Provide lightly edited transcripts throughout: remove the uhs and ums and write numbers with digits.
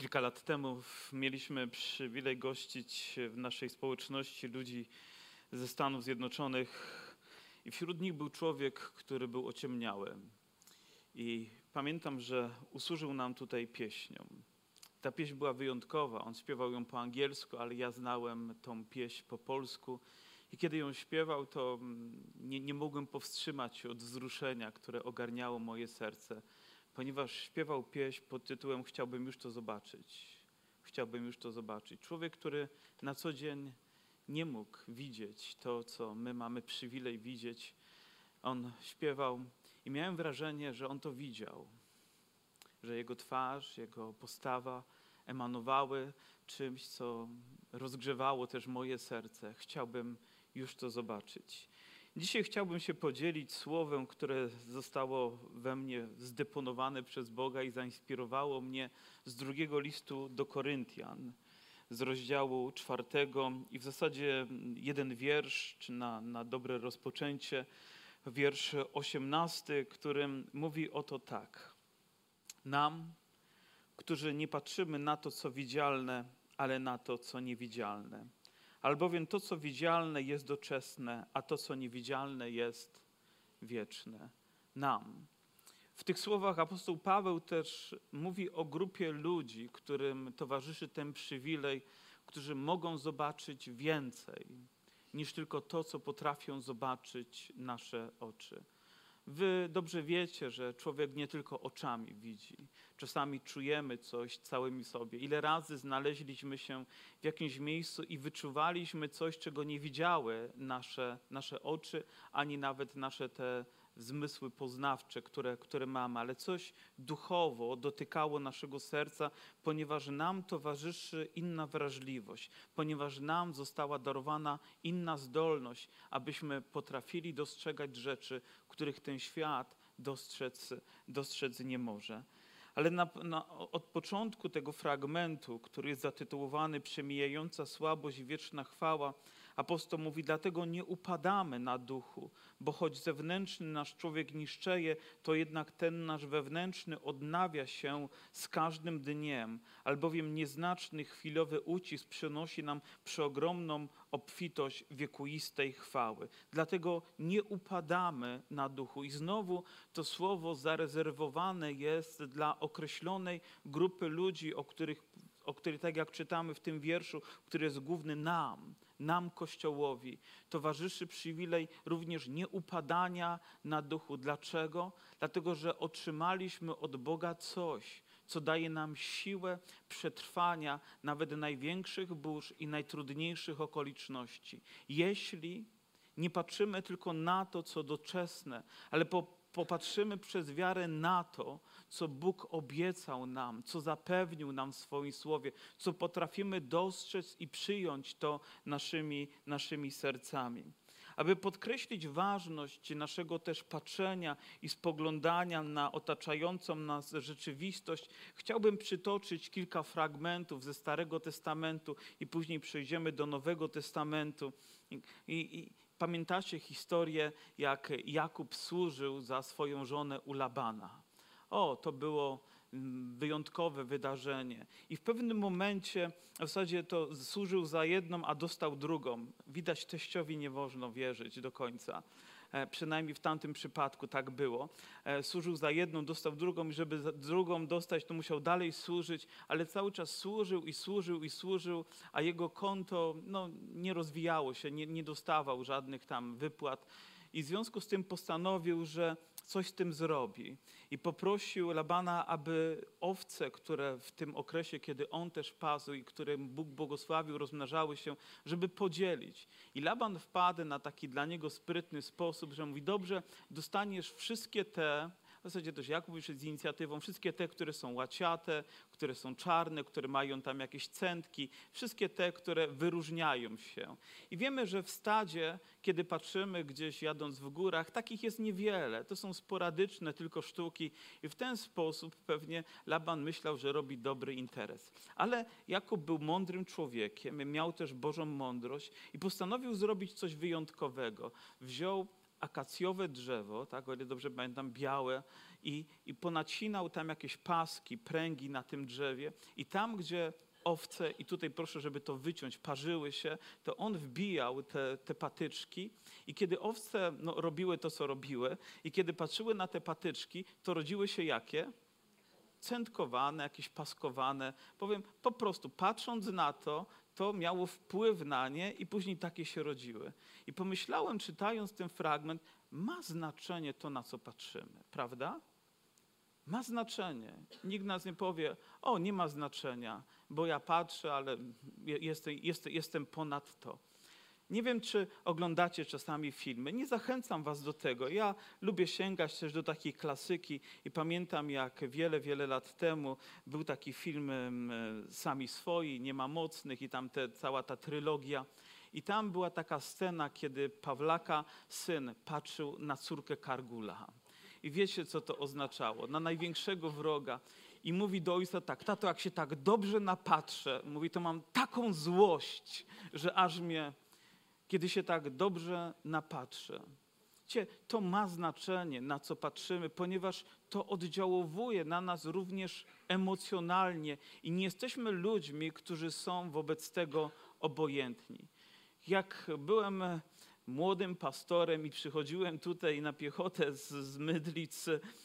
Kilka lat temu mieliśmy przywilej gościć w naszej społeczności ludzi ze Stanów Zjednoczonych i wśród nich był człowiek, który był ociemniały. I pamiętam, że usłużył nam tutaj pieśnią. Ta pieśń była wyjątkowa, on śpiewał ją po angielsku, ale ja znałem tą pieśń po polsku. I kiedy ją śpiewał, to nie mogłem powstrzymać się od wzruszenia, które ogarniało moje serce, ponieważ śpiewał pieśń pod tytułem Chciałbym już to zobaczyć. Chciałbym już to zobaczyć. Człowiek, który na co dzień nie mógł widzieć to, co my mamy przywilej widzieć. On śpiewał i miałem wrażenie, że on to widział. Że jego twarz, jego postawa emanowały czymś, co rozgrzewało też moje serce. Chciałbym już to zobaczyć. Dzisiaj chciałbym się podzielić słowem, które zostało we mnie zdeponowane przez Boga i zainspirowało mnie z drugiego listu do Koryntian, z rozdziału 4 i w zasadzie jeden wiersz, czy na dobre rozpoczęcie, wiersz 18, którym mówi oto tak. Nam, którzy nie patrzymy na to, co widzialne, ale na to, co niewidzialne. Albowiem to, co widzialne, jest doczesne, a to, co niewidzialne, jest wieczne. Nam. W tych słowach apostoł Paweł też mówi o grupie ludzi, którym towarzyszy ten przywilej, którzy mogą zobaczyć więcej niż tylko to, co potrafią zobaczyć nasze oczy. Wy dobrze wiecie, że człowiek nie tylko oczami widzi. Czasami czujemy coś całymi sobie. Ile razy znaleźliśmy się w jakimś miejscu i wyczuwaliśmy coś, czego nie widziały nasze oczy, ani nawet nasze te zmysły poznawcze, które mamy, ale coś duchowo dotykało naszego serca, ponieważ nam towarzyszy inna wrażliwość, ponieważ nam została darowana inna zdolność, abyśmy potrafili dostrzegać rzeczy, których ten świat dostrzec nie może. Ale od początku tego fragmentu, który jest zatytułowany Przemijająca słabość i wieczna chwała, apostoł mówi, dlatego nie upadamy na duchu, bo choć zewnętrzny nasz człowiek niszczeje, to jednak ten nasz wewnętrzny odnawia się z każdym dniem, albowiem nieznaczny chwilowy ucisk przynosi nam przeogromną obfitość wiekuistej chwały. Dlatego nie upadamy na duchu. I znowu to słowo zarezerwowane jest dla określonej grupy ludzi, o których tak jak czytamy w tym wierszu, który jest główny nam Kościołowi, towarzyszy przywilej również nieupadania na duchu. Dlaczego? Dlatego, że otrzymaliśmy od Boga coś, co daje nam siłę przetrwania nawet największych burz i najtrudniejszych okoliczności. Jeśli nie patrzymy tylko na to, co doczesne, ale popatrzymy przez wiarę na to, co Bóg obiecał nam, co zapewnił nam w swoim słowie, co potrafimy dostrzec i przyjąć to naszymi sercami. Aby podkreślić ważność naszego też patrzenia i spoglądania na otaczającą nas rzeczywistość, chciałbym przytoczyć kilka fragmentów ze Starego Testamentu i później przejdziemy do Nowego Testamentu. Pamiętacie historię, jak Jakub służył za swoją żonę u Labana. To było wyjątkowe wydarzenie. I w pewnym momencie w zasadzie to służył za jedną, a dostał drugą. Widać, teściowi nie można wierzyć do końca. Przynajmniej w tamtym przypadku tak było. Służył za jedną, dostał drugą i żeby drugą dostać, to musiał dalej służyć, ale cały czas służył, a jego konto nie rozwijało się, nie dostawał żadnych tam wypłat. I w związku z tym postanowił, że coś z tym zrobi. I poprosił Labana, aby owce, które w tym okresie, kiedy on też pasł i którym Bóg błogosławił, rozmnażały się, żeby podzielić. I Laban wpadł na taki dla niego sprytny sposób, że mówi, dobrze, dostaniesz wszystkie te, w zasadzie też Jakub wyszedł z inicjatywą, wszystkie te, które są łaciate, które są czarne, które mają tam jakieś cętki, wszystkie te, które wyróżniają się. I wiemy, że w stadzie, kiedy patrzymy gdzieś jadąc w górach, takich jest niewiele. To są sporadyczne tylko sztuki i w ten sposób pewnie Laban myślał, że robi dobry interes. Ale Jakub był mądrym człowiekiem, miał też Bożą mądrość i postanowił zrobić coś wyjątkowego. Wziął akacjowe drzewo, tak, o ile dobrze pamiętam, białe i ponacinał tam jakieś paski, pręgi na tym drzewie i tam, gdzie owce, i tutaj proszę, żeby to wyciąć, parzyły się, to on wbijał te patyczki i kiedy owce robiły to, co robiły i kiedy patrzyły na te patyczki, to rodziły się jakie? Cętkowane, jakieś paskowane. Powiem, po prostu patrząc na to, to miało wpływ na nie i później takie się rodziły. I pomyślałem, czytając ten fragment, ma znaczenie to, na co patrzymy, prawda? Ma znaczenie. Nikt nas nie powie, o, nie ma znaczenia, bo ja patrzę, ale jestem ponad to. Nie wiem, czy oglądacie czasami filmy. Nie zachęcam was do tego. Ja lubię sięgać też do takiej klasyki i pamiętam, jak wiele lat temu był taki film Sami swoi, Nie ma mocnych i tam cała ta trylogia. I tam była taka scena, kiedy Pawlaka syn patrzył na córkę Kargula. I wiecie, co to oznaczało? Na największego wroga. I mówi do ojca tak, tato, jak się tak dobrze napatrzę, mówi, to mam taką złość, że aż mnie, kiedy się tak dobrze napatrzę. Wiecie, to ma znaczenie, na co patrzymy, ponieważ to oddziałuje na nas również emocjonalnie i nie jesteśmy ludźmi, którzy są wobec tego obojętni. Jak byłem młodym pastorem i przychodziłem tutaj na piechotę z Mydlic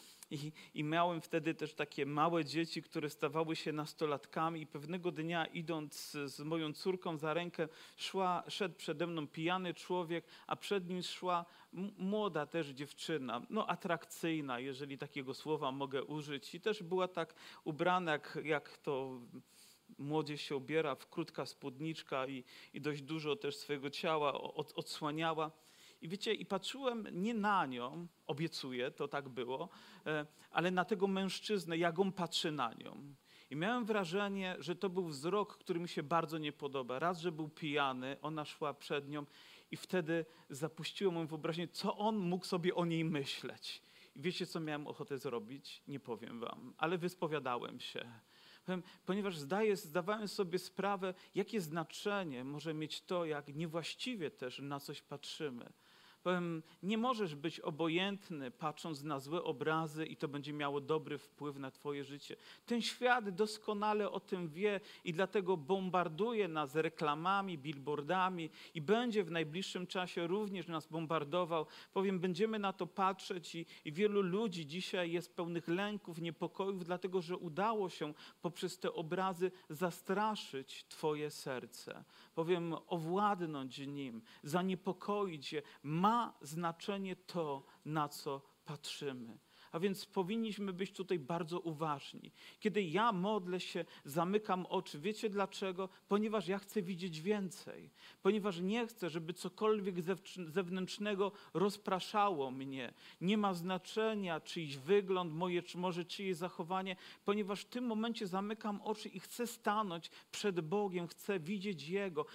i miałem wtedy też takie małe dzieci, które stawały się nastolatkami i pewnego dnia idąc z moją córką za rękę szedł przede mną pijany człowiek, a przed nim szła młoda też dziewczyna, atrakcyjna, jeżeli takiego słowa mogę użyć i też była tak ubrana jak to młodzież się ubiera, w krótka spódniczka i dość dużo też swojego ciała odsłaniała. I wiecie, i patrzyłem nie na nią, obiecuję, to tak było, ale na tego mężczyznę, jak on patrzy na nią. I miałem wrażenie, że to był wzrok, który mi się bardzo nie podoba. Raz, że był pijany, ona szła przed nią i wtedy zapuściło moją wyobraźnię, co on mógł sobie o niej myśleć. I wiecie, co miałem ochotę zrobić? Nie powiem wam, ale wyspowiadałem się. Ponieważ zdawałem sobie sprawę, jakie znaczenie może mieć to, jak niewłaściwie też na coś patrzymy. Powiem, nie możesz być obojętny, patrząc na złe obrazy i to będzie miało dobry wpływ na twoje życie. Ten świat doskonale o tym wie i dlatego bombarduje nas reklamami, billboardami i będzie w najbliższym czasie również nas bombardował. Powiem, będziemy na to patrzeć i wielu ludzi dzisiaj jest pełnych lęków, niepokojów, dlatego że udało się poprzez te obrazy zastraszyć twoje serce. Powiem, owładnąć nim, zaniepokoić je. Ma znaczenie to, na co patrzymy. A więc powinniśmy być tutaj bardzo uważni. Kiedy ja modlę się, zamykam oczy. Wiecie dlaczego? Ponieważ ja chcę widzieć więcej. Ponieważ nie chcę, żeby cokolwiek zewnętrznego rozpraszało mnie. Nie ma znaczenia czyjś wygląd, czy może czyjeś zachowanie, ponieważ w tym momencie zamykam oczy i chcę stanąć przed Bogiem. Chcę widzieć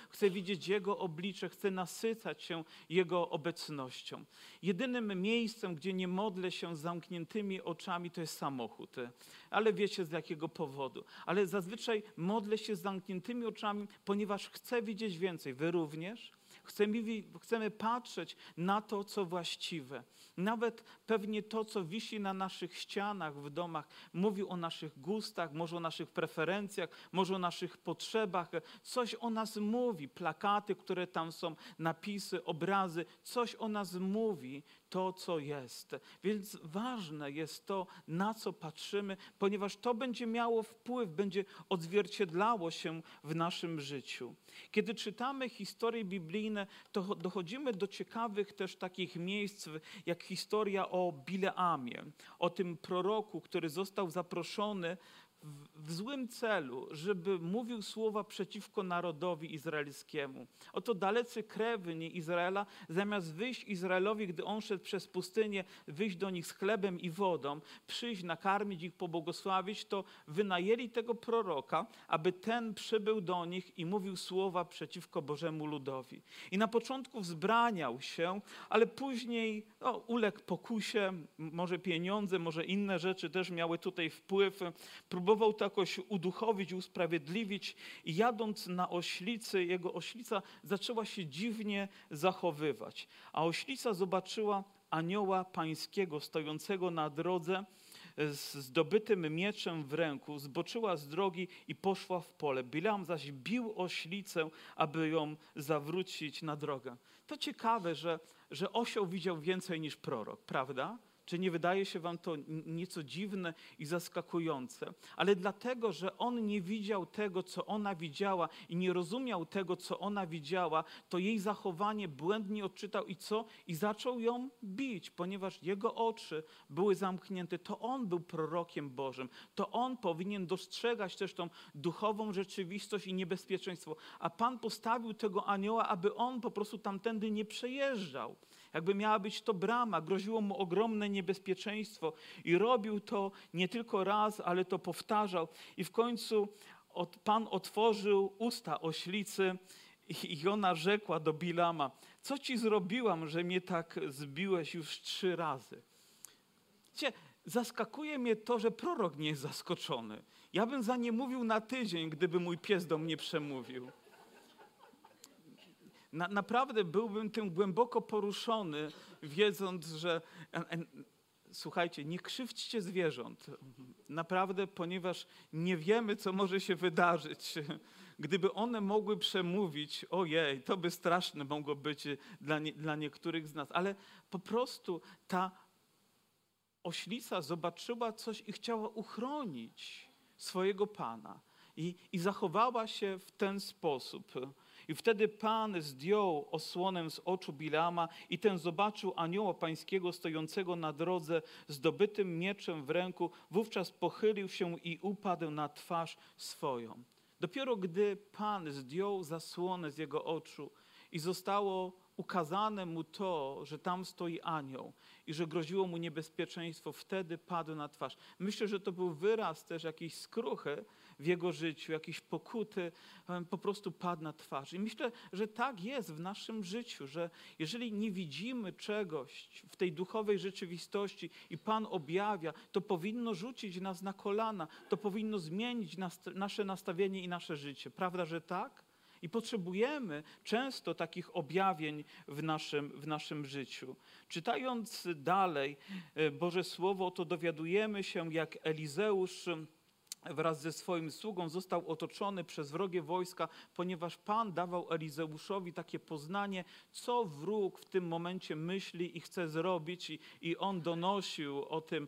Jego oblicze, chcę nasycać się Jego obecnością. Jedynym miejscem, gdzie nie modlę się z zamkniętymi oczami, to jest samochód. Ale wiecie z jakiego powodu. Ale zazwyczaj modlę się z zamkniętymi oczami, ponieważ chcę widzieć więcej. Wy również? Chcemy patrzeć na to, co właściwe. Nawet pewnie to, co wisi na naszych ścianach w domach, mówi o naszych gustach, może o naszych preferencjach, może o naszych potrzebach. Coś o nas mówi. Plakaty, które tam są, napisy, obrazy. Coś o nas mówi to, co jest. Więc ważne jest to, na co patrzymy, ponieważ to będzie miało wpływ, będzie odzwierciedlało się w naszym życiu. Kiedy czytamy historie biblijne, to dochodzimy do ciekawych też takich miejsc, jak historia o Bileamie, o tym proroku, który został zaproszony w złym celu, żeby mówił słowa przeciwko narodowi izraelskiemu. Oto dalecy krewni Izraela, zamiast wyjść Izraelowi, gdy on szedł przez pustynię, wyjść do nich z chlebem i wodą, przyjść, nakarmić ich, pobłogosławić, to wynajęli tego proroka, aby ten przybył do nich i mówił słowa przeciwko Bożemu ludowi. I na początku wzbraniał się, ale później uległ pokusie, może pieniądze, może inne rzeczy też miały tutaj wpływ. Próbował to jakoś uduchowić, usprawiedliwić i jadąc na oślicy, jego oślica zaczęła się dziwnie zachowywać. A oślica zobaczyła anioła pańskiego stojącego na drodze z zdobytym mieczem w ręku, zboczyła z drogi i poszła w pole. Bileam zaś bił oślicę, aby ją zawrócić na drogę. To ciekawe, że osioł widział więcej niż prorok, prawda? Czy nie wydaje się wam to nieco dziwne i zaskakujące? Ale dlatego, że on nie widział tego, co ona widziała i nie rozumiał tego, co ona widziała, to jej zachowanie błędnie odczytał i co? I zaczął ją bić, ponieważ jego oczy były zamknięte. To on był prorokiem Bożym. To on powinien dostrzegać też tą duchową rzeczywistość i niebezpieczeństwo. A Pan postawił tego anioła, aby on po prostu tamtędy nie przejeżdżał. Jakby miała być to brama, groziło mu ogromne niebezpieczeństwo i robił to nie tylko raz, ale to powtarzał. I w końcu Pan otworzył usta oślicy i ona rzekła do Bilama: co ci zrobiłam, że mnie tak zbiłeś już 3 razy? Wiecie, zaskakuje mnie to, że prorok nie jest zaskoczony. Ja bym za nie mówił na tydzień, gdyby mój pies do mnie przemówił. Naprawdę byłbym tym głęboko poruszony, wiedząc, że... Słuchajcie, nie krzywdźcie zwierząt. Naprawdę, ponieważ nie wiemy, co może się wydarzyć. Gdyby one mogły przemówić, ojej, to by straszne mogło być dla niektórych z nas. Ale po prostu ta oślica zobaczyła coś i chciała uchronić swojego Pana. I zachowała się w ten sposób. I wtedy Pan zdjął osłonę z oczu Bileama i ten zobaczył anioła pańskiego stojącego na drodze z zdobytym mieczem w ręku. Wówczas pochylił się i upadł na twarz swoją. Dopiero gdy Pan zdjął zasłonę z jego oczu i zostało ukazane mu to, że tam stoi anioł i że groziło mu niebezpieczeństwo, wtedy padł na twarz. Myślę, że to był wyraz też jakiejś skruchy w jego życiu, jakiejś pokuty, po prostu padł na twarz. I myślę, że tak jest w naszym życiu, że jeżeli nie widzimy czegoś w tej duchowej rzeczywistości i Pan objawia, to powinno rzucić nas na kolana, to powinno zmienić nasze nastawienie i nasze życie. Prawda, że tak? I potrzebujemy często takich objawień w naszym życiu. Czytając dalej Boże Słowo, to dowiadujemy się, jak Elizeusz wraz ze swoim sługą został otoczony przez wrogie wojska, ponieważ Pan dawał Elizeuszowi takie poznanie, co wróg w tym momencie myśli i chce zrobić, i on donosił o tym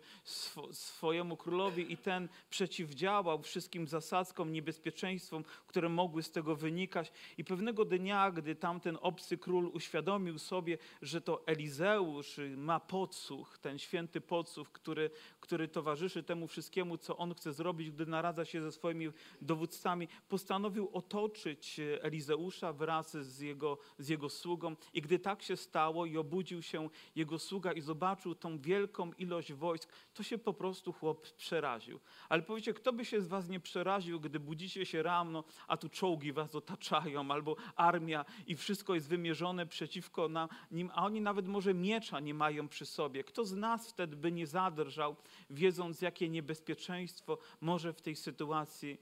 swojemu królowi i ten przeciwdziałał wszystkim zasadzkom, niebezpieczeństwom, które mogły z tego wynikać. I pewnego dnia, gdy tamten obcy król uświadomił sobie, że to Elizeusz ma podsłuch, ten święty podsłuch, który towarzyszy temu wszystkiemu, co on chce zrobić, gdy naradza się ze swoimi dowódcami, postanowił otoczyć Elizeusza wraz z jego sługą. I gdy tak się stało i obudził się jego sługa i zobaczył tą wielką ilość wojsk, to się po prostu chłop przeraził. Ale powiecie, kto by się z was nie przeraził, gdy budzicie się rano, a tu czołgi was otaczają, albo armia i wszystko jest wymierzone przeciwko nim, a oni nawet może miecza nie mają przy sobie. Kto z nas wtedy by nie zadrżał, wiedząc, jakie niebezpieczeństwo może w tej sytuacji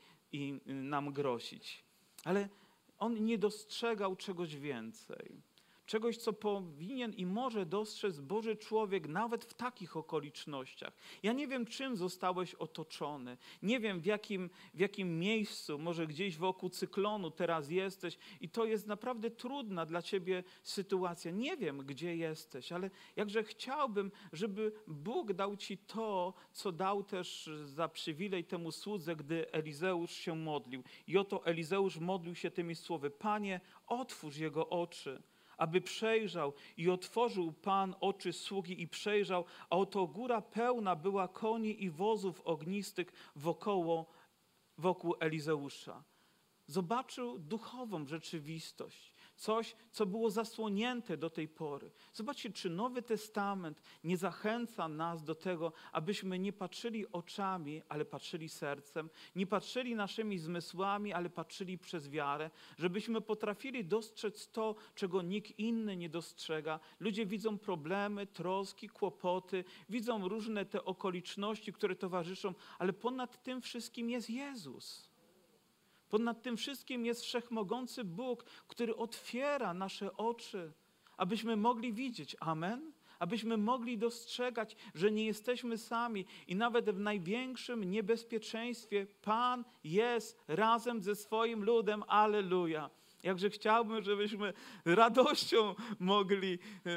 nam grozić. Ale on nie dostrzegał czegoś więcej. Czegoś, co powinien i może dostrzec Boży człowiek nawet w takich okolicznościach. Ja nie wiem, czym zostałeś otoczony. Nie wiem, w jakim miejscu, może gdzieś wokół cyklonu teraz jesteś i to jest naprawdę trudna dla ciebie sytuacja. Nie wiem, gdzie jesteś, ale jakże chciałbym, żeby Bóg dał ci to, co dał też za przywilej temu słudze, gdy Elizeusz się modlił. I oto Elizeusz modlił się tymi słowy: Panie, otwórz jego oczy, aby przejrzał, i otworzył Pan oczy sługi i przejrzał, a oto góra pełna była koni i wozów ognistych wokół Elizeusza. Zobaczył duchową rzeczywistość, coś, co było zasłonięte do tej pory. Zobaczcie, czy Nowy Testament nie zachęca nas do tego, abyśmy nie patrzyli oczami, ale patrzyli sercem, nie patrzyli naszymi zmysłami, ale patrzyli przez wiarę, żebyśmy potrafili dostrzec to, czego nikt inny nie dostrzega. Ludzie widzą problemy, troski, kłopoty, widzą różne te okoliczności, które towarzyszą, ale ponad tym wszystkim jest Jezus. Ponad tym wszystkim jest wszechmogący Bóg, który otwiera nasze oczy, abyśmy mogli widzieć. Amen? abyśmy mogli dostrzegać, że nie jesteśmy sami i nawet w największym niebezpieczeństwie Pan jest razem ze swoim ludem. Alleluja. Jakże chciałbym, żebyśmy radością mogli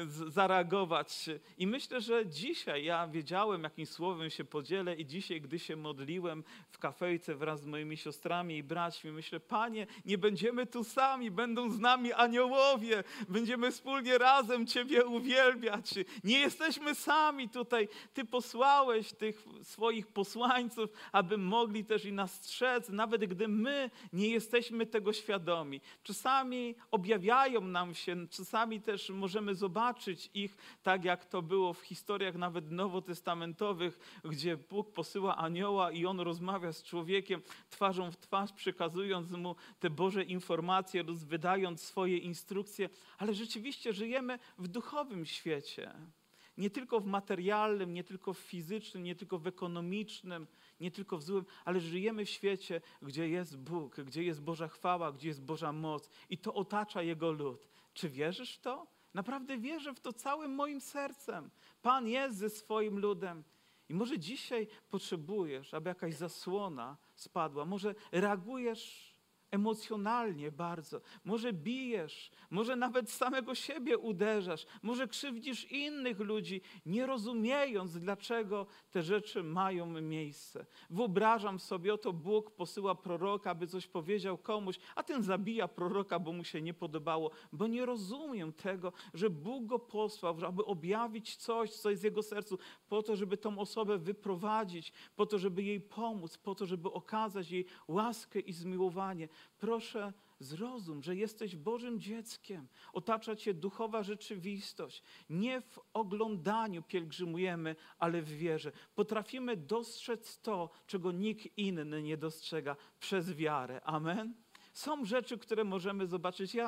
zareagować. I myślę, że dzisiaj ja wiedziałem, jakim słowem się podzielę i dzisiaj, gdy się modliłem w kafejce wraz z moimi siostrami i braćmi, myślę, Panie, nie będziemy tu sami, będą z nami aniołowie, będziemy wspólnie razem Ciebie uwielbiać. Nie jesteśmy sami tutaj. Ty posłałeś tych swoich posłańców, aby mogli też i nas strzec, nawet gdy my nie jesteśmy tego świadomi. Czasami objawiają nam się, czasami też możemy zobaczyć ich, tak jak to było w historiach nawet nowotestamentowych, gdzie Bóg posyła anioła i on rozmawia z człowiekiem twarzą w twarz, przekazując mu te Boże informacje, wydając swoje instrukcje, ale rzeczywiście żyjemy w duchowym świecie. Nie tylko w materialnym, nie tylko w fizycznym, nie tylko w ekonomicznym, nie tylko w złym, ale żyjemy w świecie, gdzie jest Bóg, gdzie jest Boża chwała, gdzie jest Boża moc i to otacza Jego lud. Czy wierzysz w to? Naprawdę wierzę w to całym moim sercem. Pan jest ze swoim ludem. I może dzisiaj potrzebujesz, aby jakaś zasłona spadła. Może reagujesz emocjonalnie bardzo. Może bijesz, może nawet samego siebie uderzasz, może krzywdzisz innych ludzi, nie rozumiejąc, dlaczego te rzeczy mają miejsce. Wyobrażam sobie, oto Bóg posyła proroka, aby coś powiedział komuś, a ten zabija proroka, bo mu się nie podobało, bo nie rozumiem tego, że Bóg go posłał, aby objawić coś, co jest w jego sercu, po to, żeby tą osobę wyprowadzić, po to, żeby jej pomóc, po to, żeby okazać jej łaskę i zmiłowanie. Proszę, zrozum, że jesteś Bożym dzieckiem. Otacza cię duchowa rzeczywistość. Nie w oglądaniu pielgrzymujemy, ale w wierze. Potrafimy dostrzec to, czego nikt inny nie dostrzega przez wiarę. Amen? Są rzeczy, które możemy zobaczyć. Ja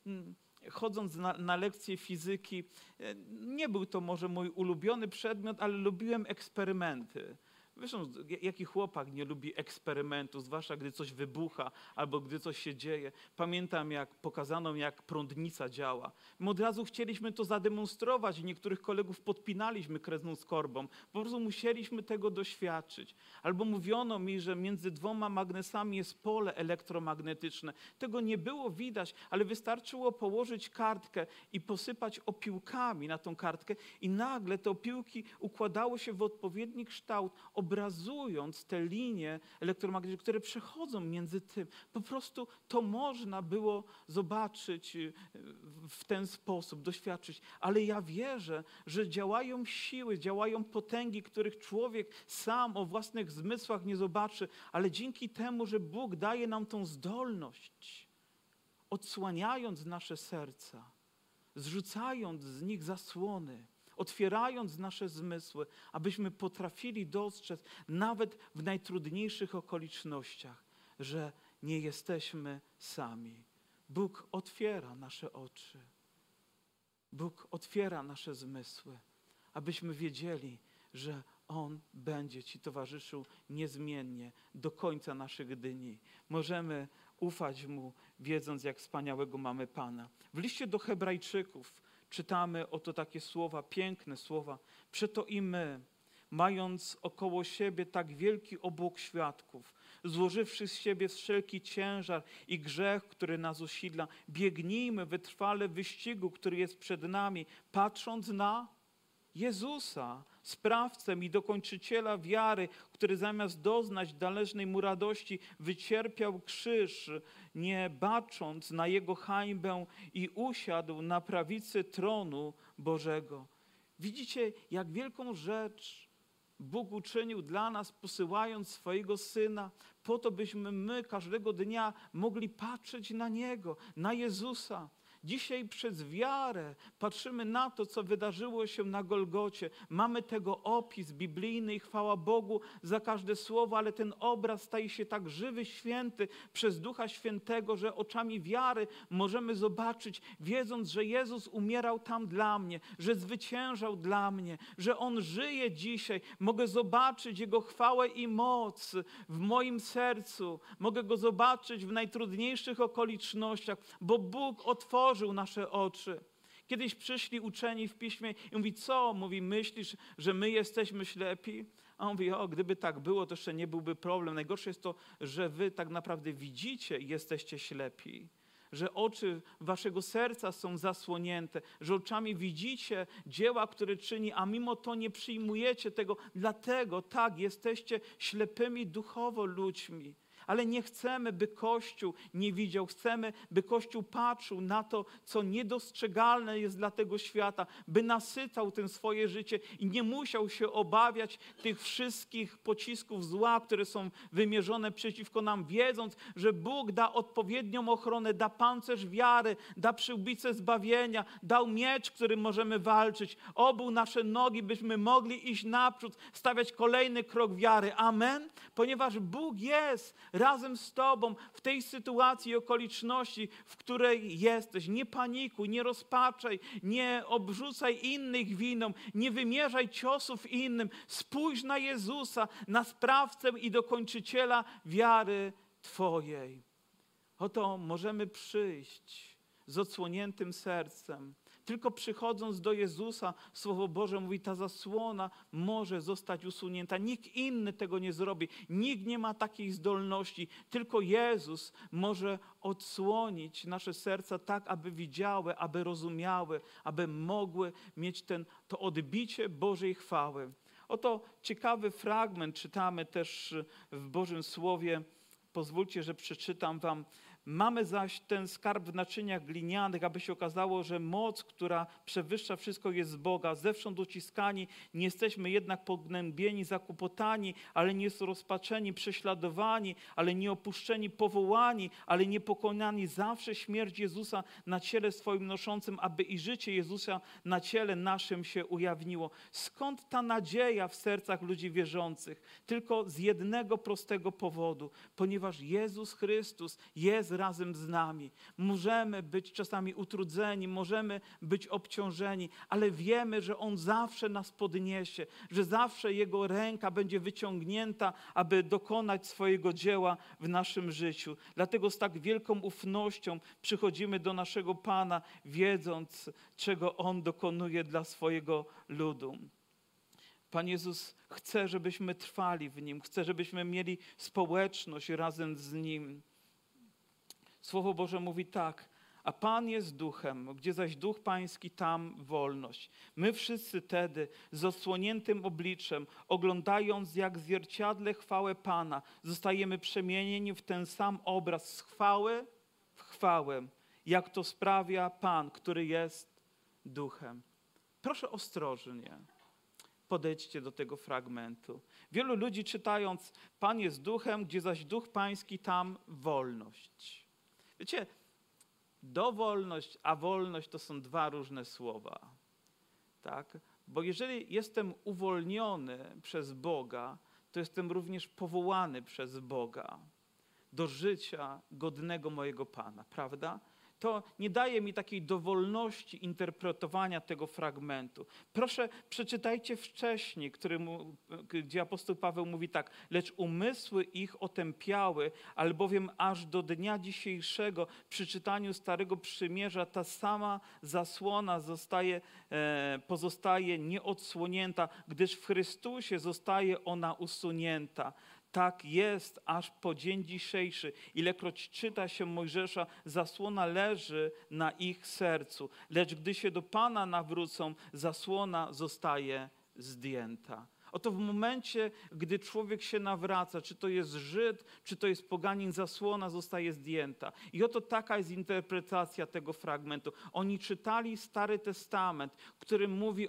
chodząc na lekcje fizyki, nie był to może mój ulubiony przedmiot, ale lubiłem eksperymenty. Zresztą, jaki chłopak nie lubi eksperymentu, zwłaszcza gdy coś wybucha albo gdy coś się dzieje. Pamiętam, jak pokazano, jak prądnica działa. My od razu chcieliśmy to zademonstrować i niektórych kolegów podpinaliśmy kresną skorbą. Po prostu musieliśmy tego doświadczyć. Albo mówiono mi, że między dwoma magnesami jest pole elektromagnetyczne. Tego nie było widać, ale wystarczyło położyć kartkę i posypać opiłkami na tą kartkę i nagle te opiłki układały się w odpowiedni kształt, obrazując te linie elektromagnetyczne, które przechodzą między tym. Po prostu to można było zobaczyć w ten sposób, doświadczyć. Ale ja wierzę, że działają siły, działają potęgi, których człowiek sam o własnych zmysłach nie zobaczy, ale dzięki temu, że Bóg daje nam tą zdolność, odsłaniając nasze serca, zrzucając z nich zasłony, otwierając nasze zmysły, abyśmy potrafili dostrzec nawet w najtrudniejszych okolicznościach, że nie jesteśmy sami. Bóg otwiera nasze oczy. Bóg otwiera nasze zmysły, abyśmy wiedzieli, że On będzie Ci towarzyszył niezmiennie do końca naszych dni. Możemy ufać Mu, wiedząc, jak wspaniałego mamy Pana. W liście do Hebrajczyków czytamy oto takie słowa, piękne słowa. Przeto i my, mając około siebie tak wielki obłok świadków, złożywszy z siebie wszelki ciężar i grzech, który nas usidla, biegnijmy wytrwale w wyścigu, który jest przed nami, patrząc na Jezusa, sprawcę i dokończyciela wiary, który zamiast doznać należnej mu radości, wycierpiał krzyż, nie bacząc na Jego hańbę i usiadł na prawicy tronu Bożego. Widzicie, jak wielką rzecz Bóg uczynił dla nas, posyłając swojego Syna, po to, byśmy my każdego dnia mogli patrzeć na Niego, na Jezusa. Dzisiaj przez wiarę patrzymy na to, co wydarzyło się na Golgocie. Mamy tego opis biblijny i chwała Bogu za każde słowo, ale ten obraz staje się tak żywy, święty przez Ducha Świętego, że oczami wiary możemy zobaczyć, wiedząc, że Jezus umierał tam dla mnie, że zwyciężał dla mnie, że On żyje dzisiaj. Mogę zobaczyć Jego chwałę i moc w moim sercu. Mogę Go zobaczyć w najtrudniejszych okolicznościach, bo Bóg otworzył nasze oczy. Kiedyś przyszli uczeni w piśmie i mówi, co? Mówi, myślisz, że my jesteśmy ślepi? A on mówi, gdyby tak było, to jeszcze nie byłby problem. Najgorsze jest to, że wy tak naprawdę widzicie i jesteście ślepi. Że oczy waszego serca są zasłonięte, że oczami widzicie dzieła, które czyni, a mimo to nie przyjmujecie tego. Dlatego tak, jesteście ślepymi duchowo ludźmi. Ale nie chcemy, by Kościół nie widział. Chcemy, by Kościół patrzył na to, co niedostrzegalne jest dla tego świata, by nasycał tym swoje życie i nie musiał się obawiać tych wszystkich pocisków zła, które są wymierzone przeciwko nam, wiedząc, że Bóg da odpowiednią ochronę, da pancerz wiary, da przyłbicę zbawienia, dał miecz, którym możemy walczyć, obuł nasze nogi, byśmy mogli iść naprzód, stawiać kolejny krok wiary. Amen? Ponieważ Bóg jest razem z tobą w tej sytuacji i okoliczności, w której jesteś. Nie panikuj, nie rozpaczaj, nie obrzucaj innych winą, nie wymierzaj ciosów innym. Spójrz na Jezusa, na sprawcę i dokończyciela wiary twojej. Oto możemy przyjść z odsłoniętym sercem. Tylko przychodząc do Jezusa, Słowo Boże mówi, ta zasłona może zostać usunięta. Nikt inny tego nie zrobi. Nikt nie ma takiej zdolności. Tylko Jezus może odsłonić nasze serca tak, aby widziały, aby rozumiały, aby mogły mieć to odbicie Bożej chwały. Oto ciekawy fragment czytamy też w Bożym Słowie. Pozwólcie, że przeczytam wam. Mamy zaś ten skarb w naczyniach glinianych, aby się okazało, że moc, która przewyższa wszystko, jest z Boga. Zewsząd uciskani, nie jesteśmy jednak pognębieni, zakłopotani, ale nie rozpaczeni, prześladowani, ale nie opuszczeni, powołani, ale nie pokonani. Zawsze śmierć Jezusa na ciele swoim noszącym, aby i życie Jezusa na ciele naszym się ujawniło. Skąd ta nadzieja w sercach ludzi wierzących? Tylko z jednego prostego powodu, ponieważ Jezus Chrystus jest razem z nami. Możemy być czasami utrudzeni, możemy być obciążeni, ale wiemy, że On zawsze nas podniesie, że zawsze Jego ręka będzie wyciągnięta, aby dokonać swojego dzieła w naszym życiu. Dlatego z tak wielką ufnością przychodzimy do naszego Pana, wiedząc, czego On dokonuje dla swojego ludu. Pan Jezus chce, żebyśmy trwali w Nim, chce, żebyśmy mieli społeczność razem z Nim. Słowo Boże mówi tak, a Pan jest duchem, gdzie zaś duch pański, tam wolność. My wszyscy tedy z odsłoniętym obliczem, oglądając jak w zwierciadle chwałę Pana, zostajemy przemienieni w ten sam obraz z chwały w chwałę, jak to sprawia Pan, który jest duchem. Proszę ostrożnie. Podejdźcie do tego fragmentu. Wielu ludzi czytając, Pan jest duchem, gdzie zaś duch pański, tam wolność. Wiecie, dowolność, a wolność to są dwa różne słowa. Tak? Bo jeżeli jestem uwolniony przez Boga, to jestem również powołany przez Boga do życia godnego mojego Pana, prawda? To nie daje mi takiej dowolności interpretowania tego fragmentu. Proszę, przeczytajcie wcześniej, gdzie apostoł Paweł mówi tak, lecz umysły ich otępiały, albowiem aż do dnia dzisiejszego przy czytaniu Starego Przymierza ta sama zasłona pozostaje nieodsłonięta, gdyż w Chrystusie zostaje ona usunięta. Tak jest aż po dzień dzisiejszy. Ilekroć czyta się Mojżesza, zasłona leży na ich sercu. Lecz gdy się do Pana nawrócą, zasłona zostaje zdjęta. Oto w momencie, gdy człowiek się nawraca, czy to jest Żyd, czy to jest poganin, zasłona zostaje zdjęta. I oto taka jest interpretacja tego fragmentu. Oni czytali Stary Testament, który mówi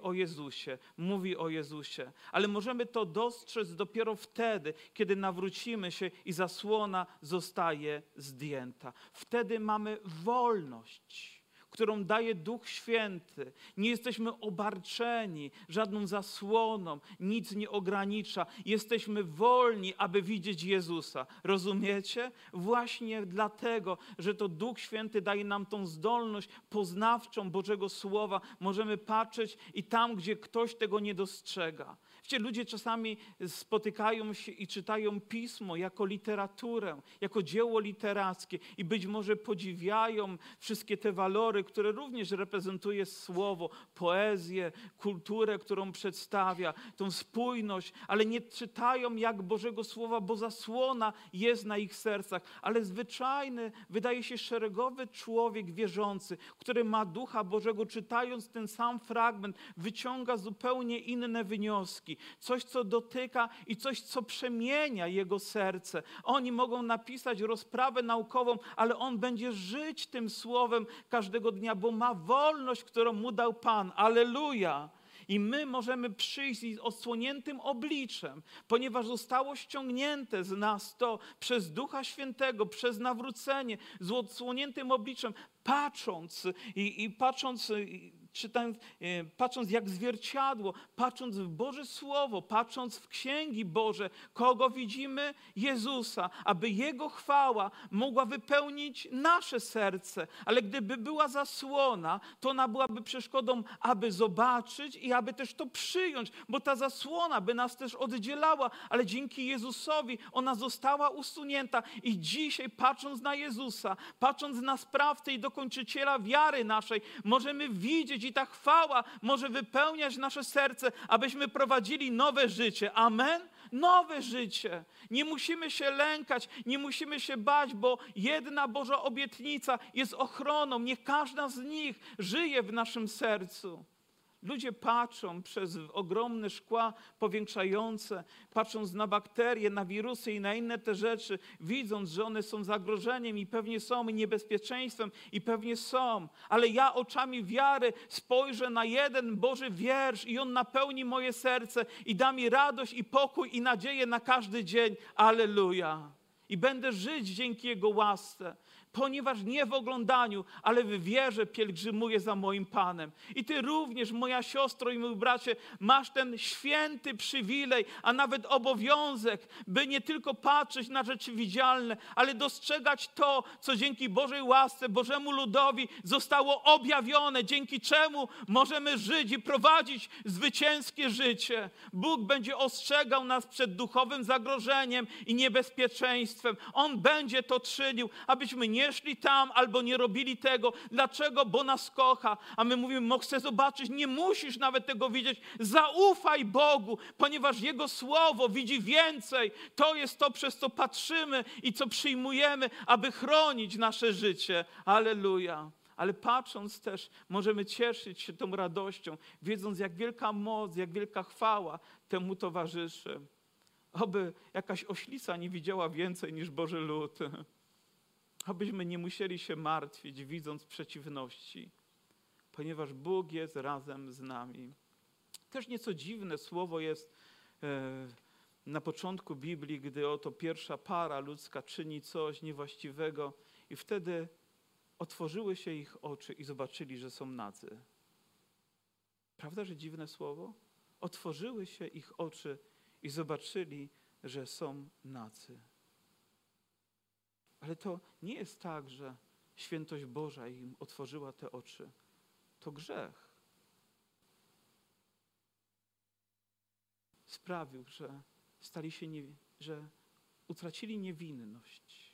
o Jezusie. Ale możemy to dostrzec dopiero wtedy, kiedy nawrócimy się i zasłona zostaje zdjęta. Wtedy mamy wolność, którą daje Duch Święty. Nie jesteśmy obarczeni żadną zasłoną, nic nie ogranicza. Jesteśmy wolni, aby widzieć Jezusa. Rozumiecie? Właśnie dlatego, że to Duch Święty daje nam tą zdolność poznawczą Bożego Słowa. Możemy patrzeć i tam, gdzie ktoś tego nie dostrzega. Wiecie, ludzie czasami spotykają się i czytają Pismo jako literaturę, jako dzieło literackie i być może podziwiają wszystkie te walory, które również reprezentuje słowo, poezję, kulturę, którą przedstawia, tą spójność, ale nie czytają jak Bożego Słowa, bo zasłona jest na ich sercach. Ale zwyczajny, wydaje się szeregowy człowiek wierzący, który ma Ducha Bożego, czytając ten sam fragment, wyciąga zupełnie inne wnioski. Coś, co dotyka i coś, co przemienia jego serce. Oni mogą napisać rozprawę naukową, ale on będzie żyć tym słowem każdego dnia, bo ma wolność, którą mu dał Pan. Alleluja! I my możemy przyjść z odsłoniętym obliczem, ponieważ zostało ściągnięte z nas to przez Ducha Świętego, przez nawrócenie, z odsłoniętym obliczem, patrząc patrząc jak zwierciadło, patrząc w Boże Słowo, patrząc w Księgi Boże, kogo widzimy? Jezusa, aby Jego chwała mogła wypełnić nasze serce. Ale gdyby była zasłona, to ona byłaby przeszkodą, aby zobaczyć i aby też to przyjąć, bo ta zasłona by nas też oddzielała, ale dzięki Jezusowi ona została usunięta i dzisiaj patrząc na Jezusa, patrząc na sprawcę i dokończyciela wiary naszej, możemy widzieć i ta chwała może wypełniać nasze serce, abyśmy prowadzili nowe życie. Amen? Nowe życie. Nie musimy się lękać, nie musimy się bać, bo jedna Boża obietnica jest ochroną. Niech każda z nich żyje w naszym sercu. Ludzie patrzą przez ogromne szkła powiększające, patrząc na bakterie, na wirusy i na inne te rzeczy, widząc, że one są zagrożeniem i pewnie są, i niebezpieczeństwem i pewnie są. Ale ja oczami wiary spojrzę na jeden Boży wiersz i on napełni moje serce i da mi radość i pokój i nadzieję na każdy dzień. Alleluja! I będę żyć dzięki Jego łasce. Ponieważ nie w oglądaniu, ale w wierze pielgrzymuję za moim Panem. I ty również, moja siostro i mój bracie, masz ten święty przywilej, a nawet obowiązek, by nie tylko patrzeć na rzeczy widzialne, ale dostrzegać to, co dzięki Bożej łasce, Bożemu ludowi zostało objawione, dzięki czemu możemy żyć i prowadzić zwycięskie życie. Bóg będzie ostrzegał nas przed duchowym zagrożeniem i niebezpieczeństwem. On będzie to czynił, abyśmy nie szli tam albo nie robili tego. Dlaczego? Bo nas kocha. A my mówimy, chcę zobaczyć, nie musisz nawet tego widzieć. Zaufaj Bogu, ponieważ Jego Słowo widzi więcej. To jest to, przez co patrzymy i co przyjmujemy, aby chronić nasze życie. Alleluja. Ale patrząc też, możemy cieszyć się tą radością, wiedząc, jak wielka moc, jak wielka chwała temu towarzyszy. Oby jakaś oślica nie widziała więcej niż Boży lud. Abyśmy nie musieli się martwić, widząc przeciwności, ponieważ Bóg jest razem z nami. Też nieco dziwne słowo jest na początku Biblii, gdy oto pierwsza para ludzka czyni coś niewłaściwego i wtedy otworzyły się ich oczy i zobaczyli, że są nadzy. Prawda, że dziwne słowo? Otworzyły się ich oczy i zobaczyli, że są nadzy. Ale to nie jest tak, że świętość Boża im otworzyła te oczy. To grzech sprawił, że stali się, że utracili niewinność.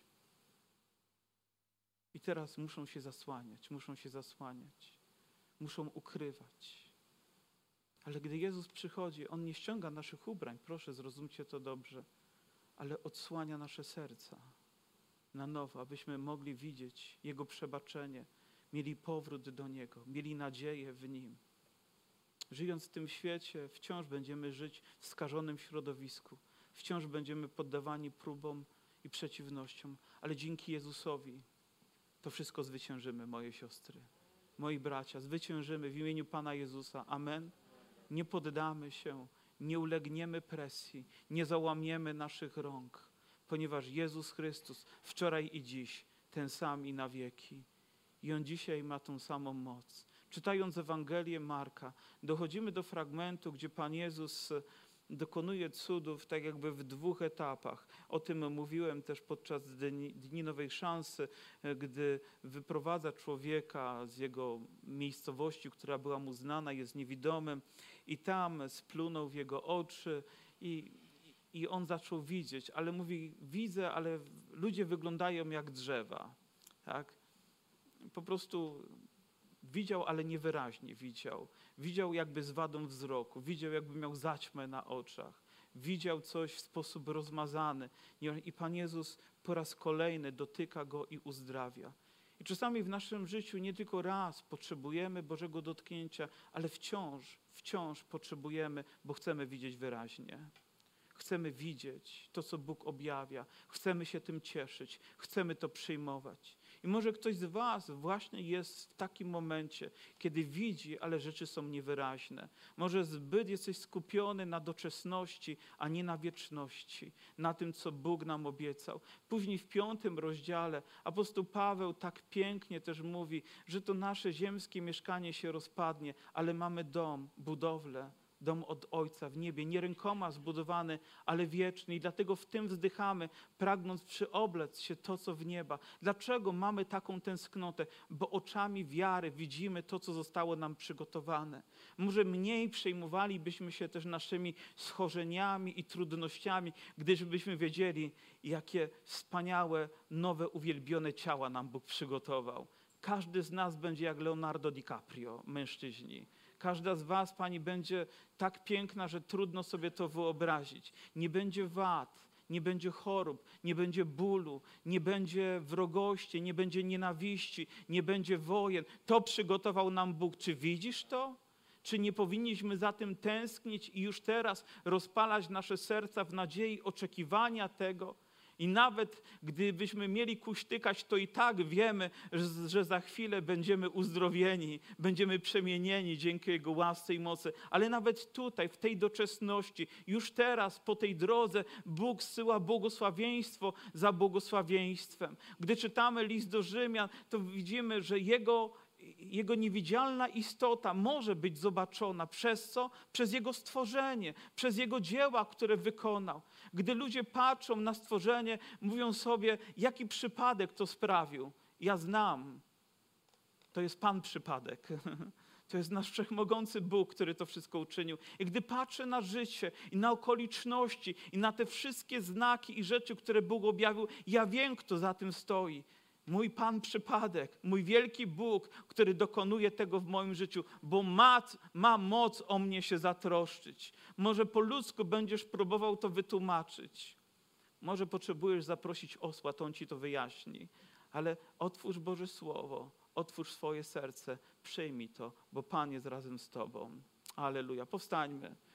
I teraz muszą się zasłaniać, muszą ukrywać. Ale gdy Jezus przychodzi, On nie ściąga naszych ubrań, proszę, zrozumcie to dobrze, ale odsłania nasze serca na nowo, abyśmy mogli widzieć Jego przebaczenie, mieli powrót do Niego, mieli nadzieję w Nim. Żyjąc w tym świecie, wciąż będziemy żyć w skażonym środowisku, wciąż będziemy poddawani próbom i przeciwnościom, ale dzięki Jezusowi to wszystko zwyciężymy, moje siostry, moi bracia, zwyciężymy w imieniu Pana Jezusa. Amen. Nie poddamy się, nie ulegniemy presji, nie załamiemy naszych rąk, ponieważ Jezus Chrystus wczoraj i dziś ten sam i na wieki. I On dzisiaj ma tą samą moc. Czytając Ewangelię Marka, dochodzimy do fragmentu, gdzie Pan Jezus dokonuje cudów tak jakby w dwóch etapach. O tym mówiłem też podczas Dni Nowej Szansy, gdy wyprowadza człowieka z jego miejscowości, która była mu znana, jest niewidomym i tam splunął w jego oczy i on zaczął widzieć, ale mówi, widzę, ale ludzie wyglądają jak drzewa. Tak? Po prostu widział, ale niewyraźnie widział. Widział jakby z wadą wzroku, widział jakby miał zaćmę na oczach. Widział coś w sposób rozmazany. I Pan Jezus po raz kolejny dotyka go i uzdrawia. I czasami w naszym życiu nie tylko raz potrzebujemy Bożego dotknięcia, ale wciąż potrzebujemy, bo chcemy widzieć wyraźnie. Chcemy widzieć to, co Bóg objawia. Chcemy się tym cieszyć. Chcemy to przyjmować. I może ktoś z was właśnie jest w takim momencie, kiedy widzi, ale rzeczy są niewyraźne. Może zbyt jesteś skupiony na doczesności, a nie na wieczności, na tym, co Bóg nam obiecał. Później w 5 rozdziale apostoł Paweł tak pięknie też mówi, że to nasze ziemskie mieszkanie się rozpadnie, ale mamy dom, budowlę. Dom od Ojca w niebie, nie rękoma zbudowany, ale wieczny. I dlatego w tym wzdychamy, pragnąc przyoblec się to, co w nieba. Dlaczego mamy taką tęsknotę? Bo oczami wiary widzimy to, co zostało nam przygotowane. Może mniej przejmowalibyśmy się też naszymi schorzeniami i trudnościami, gdybyśmy wiedzieli, jakie wspaniałe, nowe, uwielbione ciała nam Bóg przygotował. Każdy z nas będzie jak Leonardo DiCaprio, mężczyźni. Każda z was, Pani, będzie tak piękna, że trudno sobie to wyobrazić. Nie będzie wad, nie będzie chorób, nie będzie bólu, nie będzie wrogości, nie będzie nienawiści, nie będzie wojen. To przygotował nam Bóg. Czy widzisz to? Czy nie powinniśmy za tym tęsknić i już teraz rozpalać nasze serca w nadziei oczekiwania tego? I nawet gdybyśmy mieli kuśtykać, to i tak wiemy, że za chwilę będziemy uzdrowieni, będziemy przemienieni dzięki Jego łasce i mocy. Ale nawet tutaj, w tej doczesności, już teraz po tej drodze Bóg zsyła błogosławieństwo za błogosławieństwem. Gdy czytamy list do Rzymian, to widzimy, że Jego niewidzialna istota może być zobaczona. Przez co? Przez Jego stworzenie, przez Jego dzieła, które wykonał. Gdy ludzie patrzą na stworzenie, mówią sobie, jaki przypadek to sprawił. Ja znam. To jest Pan przypadek. To jest nasz wszechmogący Bóg, który to wszystko uczynił. I gdy patrzę na życie i na okoliczności i na te wszystkie znaki i rzeczy, które Bóg objawił, ja wiem, kto za tym stoi. Mój Pan przypadek, mój wielki Bóg, który dokonuje tego w moim życiu, bo ma moc o mnie się zatroszczyć. Może po ludzku będziesz próbował to wytłumaczyć. Może potrzebujesz zaprosić osła, to on ci to wyjaśni. Ale otwórz Boże Słowo, otwórz swoje serce, przyjmij to, bo Pan jest razem z tobą. Alleluja. Powstańmy.